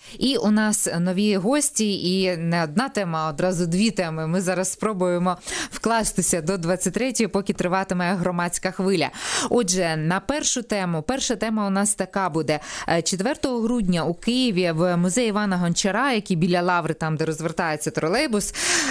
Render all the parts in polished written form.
І у нас нові гості, і не одна тема, а одразу дві теми. Ми зараз спробуємо вкластися до 23-ї, поки триватиме громадська хвиля. Отже, на перша тема у нас така буде. 4 грудня у Києві в музеї Івана Гончара, який біля Лаври, там, де розвертається тролейбус,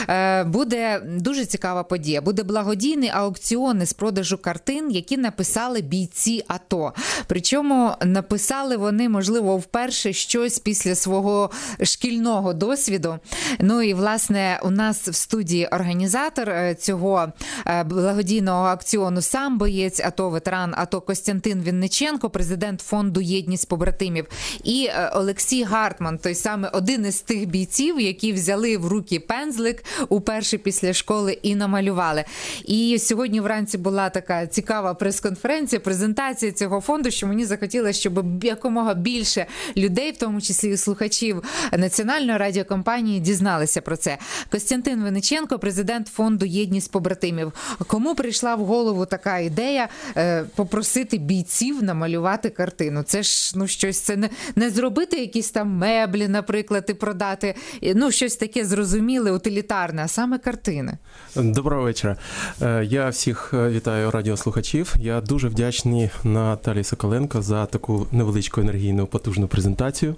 буде дуже цікава подія. Буде благодійний аукціон із продажу картин, які написали бійці АТО. Причому написали вони, можливо, вперше щось після свого шкільного досвіду. Ну і, власне, у нас в студії організатор цього благодійного аукціону сам боєць АТО, ветеран АТО Костянтин Вінниченко, президент фонду «Єдність побратимів», і Олексій Гартман, той самий один із тих бійців, які взяли в руки пензлик уперше після школи і намалювали. І сьогодні вранці була така цікава прес-конференція, презентація цього фонду, що мені захотілося, щоб якомога більше людей, в тому числі і слухачів національної радіокомпанії, дізналися про це. Костянтин Вінниченко, президент фонду «Єдність побратимів». Кому прийшла в голову така ідея попросити бійців намалювати картину? Це ж, щось, це не зробити якісь там меблі, наприклад, і продати, щось таке зрозуміле, утилітарне, а саме картини. Доброго вечора. Я всіх вітаю радіослухачів. Я дуже вдячний Наталії Соколенко за таку невеличку енергійну, потужну презентацію.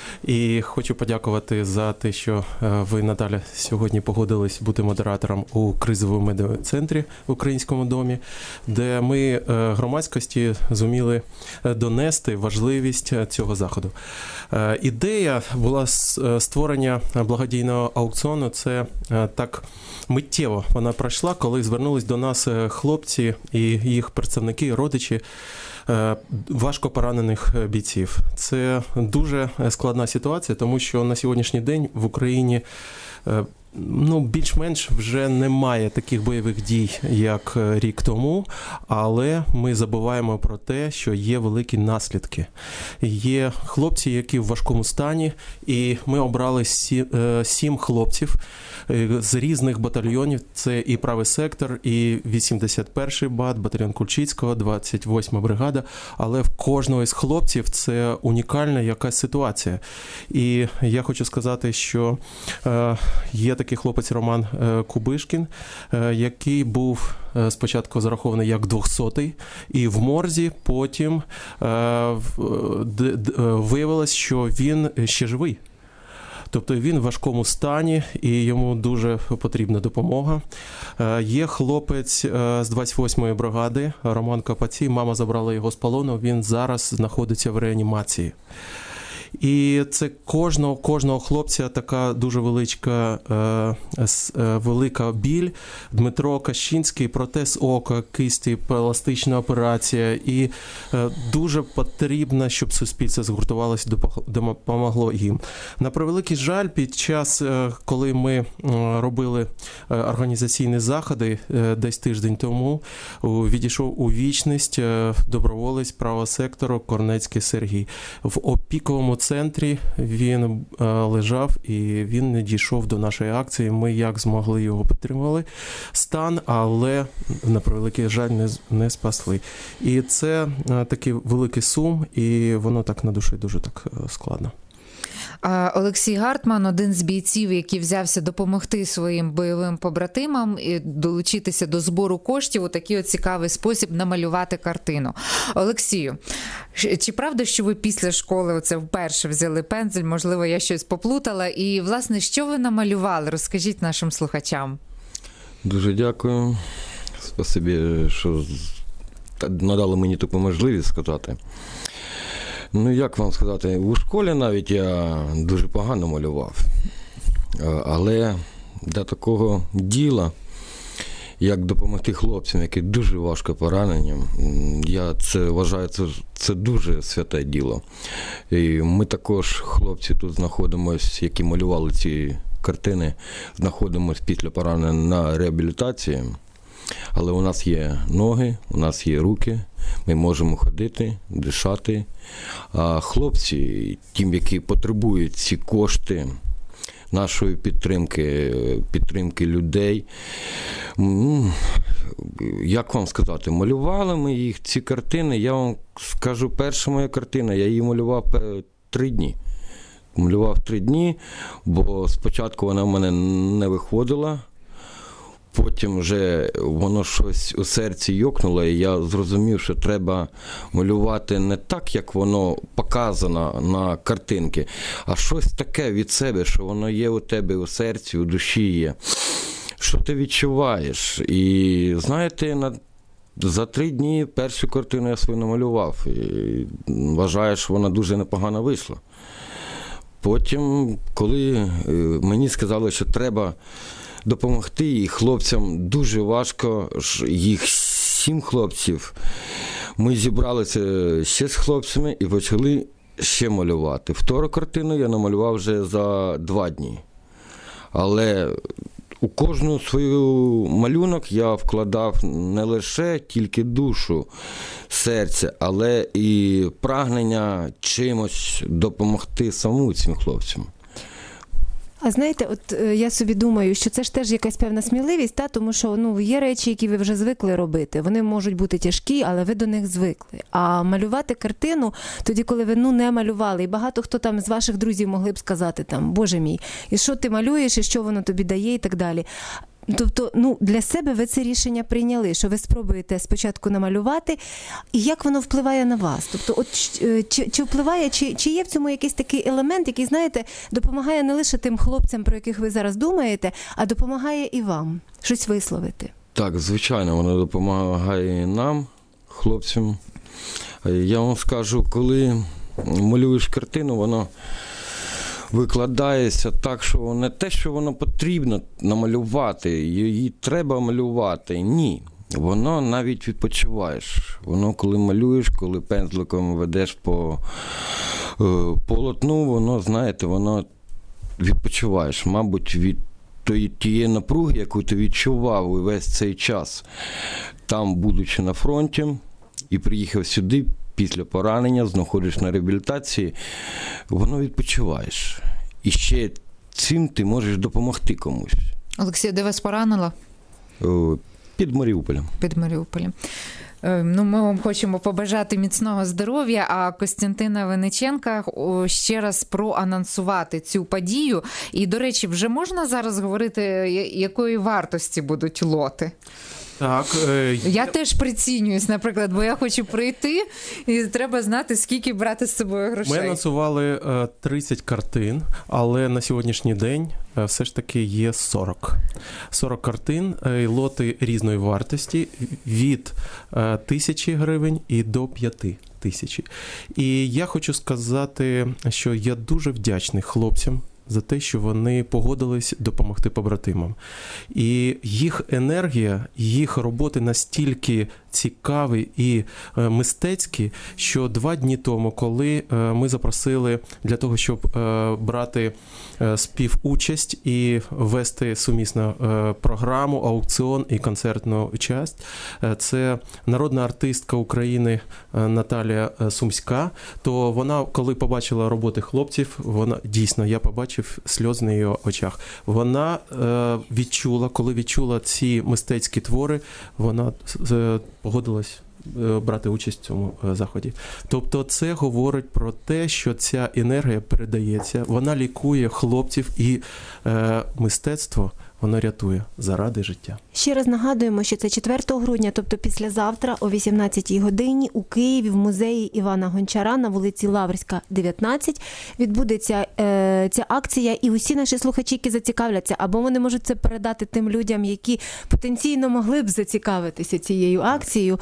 І хочу подякувати за те, що ви, Наталя, сьогодні погодились бути модератором у кризовому медіа-центрі в Українському домі, де ми громадськості зуміли донести важливість цього заходу. Ідея була створення благодійного аукціону. Це так миттєво вона пройшла, коли звернулись до нас хлопці і їх представники, родичі важко поранених бійців. Це дуже складна ситуація, тому що на сьогоднішній день в Україні більш-менш вже немає таких бойових дій, як рік тому, але ми забуваємо про те, що є великі наслідки. Є хлопці, які в важкому стані, і ми обрали 7 хлопців з різних батальйонів. Це і правий сектор, і 81-й БАТ, батальйон Кульчицького, 28-ма бригада, але в кожного із хлопців це унікальна якась ситуація. І я хочу сказати, що є такий хлопець Роман Кубишкін, який був спочатку зарахований як 200-й, і в морзі потім виявилось, що він ще живий. Тобто він в важкому стані і йому дуже потрібна допомога. Є хлопець з 28-ї бригади, Роман Капацій, мама забрала його з полону, він зараз знаходиться в реанімації. І це кожного хлопця така дуже велика біль. Дмитро Кащинський, протез ока, кисті, пластична операція. І дуже потрібно, щоб суспільство згуртувалося, допомогло їм. На превеликий жаль, під час, коли ми робили організаційні заходи десь тиждень тому, відійшов у вічність доброволець правого сектору Корнецький Сергій. В опіковому центрі він лежав і він не дійшов до нашої акції. Ми як змогли його підтримали стан, але на превеликий жаль не спасли. І це такий великий сум, і воно так на душі дуже так складно. Олексій Гартман, один з бійців, який взявся допомогти своїм бойовим побратимам і долучитися до збору коштів у такий цікавий спосіб намалювати картину. Олексію, чи правда, що ви після школи оце вперше взяли пензель? Можливо, я щось поплутала. І, власне, що ви намалювали? Розкажіть нашим слухачам. Дуже дякую. Спасибі, що надали мені таку можливість сказати. Як вам сказати, у школі навіть я дуже погано малював. Але для такого діла, як допомогти хлопцям, які дуже важко поранені, я це вважаю, це дуже святе діло. І ми також, хлопці, тут знаходимося, які малювали ці картини, знаходимося після поранення на реабілітації. Але у нас є ноги, у нас є руки, ми можемо ходити, дишати. А хлопці, тим, які потребують ці кошти, нашої підтримки людей, як вам сказати, малювали ми їх, ці картини, я вам скажу, перша моя картина, я її малював 3 дні. малював 3 дні, бо спочатку вона в мене не виходила. Потім вже воно щось у серці йокнуло, і я зрозумів, що треба малювати не так, як воно показано на картинці, а щось таке від себе, що воно є у тебе у серці, у душі є. Що ти відчуваєш? І, знаєте, за 3 дні першу картину я свою намалював. І вважаю, що вона дуже непогано вийшла. Потім, коли мені сказали, що треба допомогти, і хлопцям дуже важко, їх 7 хлопців. Ми зібралися ще з хлопцями і почали ще малювати. Втору картину я намалював вже за 2 дні. Але у кожну свою малюнок я вкладав не лише тільки душу, серце, але і прагнення чимось допомогти самому цим хлопцям. А знаєте, от я собі думаю, що це ж теж якась певна сміливість, тому що є речі, які ви вже звикли робити. Вони можуть бути тяжкі, але ви до них звикли. А малювати картину тоді, коли ви не малювали, і багато хто там з ваших друзів могли б сказати, Боже мій, і що ти малюєш, і що воно тобі дає, і так далі. Тобто, для себе ви це рішення прийняли, що ви спробуєте спочатку намалювати, і як воно впливає на вас? Тобто, чи впливає, чи є в цьому якийсь такий елемент, який, знаєте, допомагає не лише тим хлопцям, про яких ви зараз думаєте, а допомагає і вам щось висловити? Так, звичайно, воно допомагає нам, хлопцям. Я вам скажу, коли малюєш картину, воно викладається так, що не те, що воно потрібно намалювати, її треба малювати. Ні. Воно навіть відпочиваєш. Воно, коли малюєш, коли пензликом ведеш по полотну, воно, знаєте, воно відпочиваєш. Мабуть, від тієї напруги, яку ти відчував увесь цей час, там, будучи на фронті, і приїхав сюди, після поранення, знаходиш на реабілітації, воно відпочиваєш. І ще цим ти можеш допомогти комусь. Олексій, де вас поранило? Під Маріуполем. Під Маріуполем. Ми вам хочемо побажати міцного здоров'я, а Костянтина Винниченка ще раз проанонсувати цю подію. І, до речі, вже можна зараз говорити, якої вартості будуть лоти? Так. Я теж прицінююсь, наприклад, бо я хочу прийти, і треба знати, скільки брати з собою грошей. Ми анонсували 30 картин, але на сьогоднішній день все ж таки є 40. 40 картин, лоти різної вартості, від 1000 гривень і до 5000. І я хочу сказати, що я дуже вдячний хлопцям за те, що вони погодились допомогти побратимам. І їх енергія, їх роботи настільки цікаві і мистецькі, що 2 дні тому, коли ми запросили для того, щоб брати співучасть і вести сумісну програму, аукціон і концертну часть, це народна артистка України Наталія Сумська, то вона, коли побачила роботи хлопців, вона дійсно, я побачив сльози на її очах. Вона коли відчула ці мистецькі твори, вона погодилась брати участь в цьому заході. Тобто це говорить про те, що ця енергія передається, вона лікує хлопців і мистецтво, воно рятує заради життя. Ще раз нагадуємо, що це 4 грудня, тобто післязавтра о 18-й годині у Києві в музеї Івана Гончара на вулиці Лаврська, 19, відбудеться ця акція, і усі наші слухачі, які зацікавляться, або вони можуть це передати тим людям, які потенційно могли б зацікавитися цією акцією.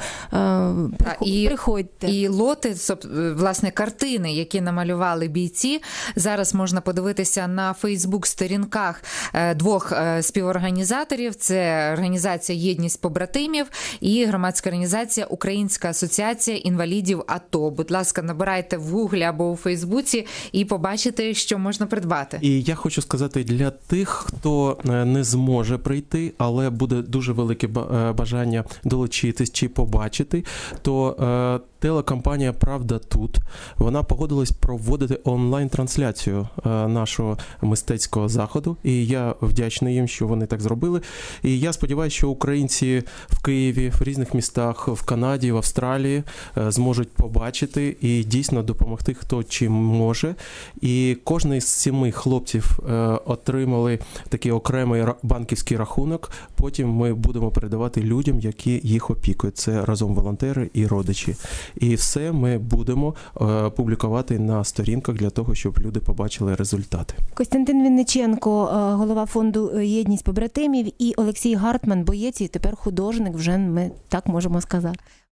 Приходьте. І лоти, власне, картини, які намалювали бійці, зараз можна подивитися на Фейсбук-сторінках 2 співорганізаторів. Це організація «Єдність побратимів» і громадська організація «Українська асоціація інвалідів АТО». Будь ласка, набирайте в Гуглі або у Фейсбуці і побачите, що можна придбати. І я хочу сказати, для тих, хто не зможе прийти, але буде дуже велике бажання долучитись чи побачити, то телекомпанія «Правда тут», вона погодилась проводити онлайн-трансляцію нашого мистецького заходу. І я вдячний їм, що вони так зробили. І я сподіваюся, що українці в Києві, в різних містах, в Канаді, в Австралії зможуть побачити і дійсно допомогти, хто чим може. І кожен з 7 хлопців отримали такий окремий банківський рахунок. Потім ми будемо передавати людям, які їх опікують. Це разом волонтери і родичі. І все ми будемо публікувати на сторінках для того, щоб люди побачили результати. Костянтин Вінниченко, голова фонду «Єдність побратимів», і Олексій Гартман, боєць і тепер художник, вже ми так можемо сказати.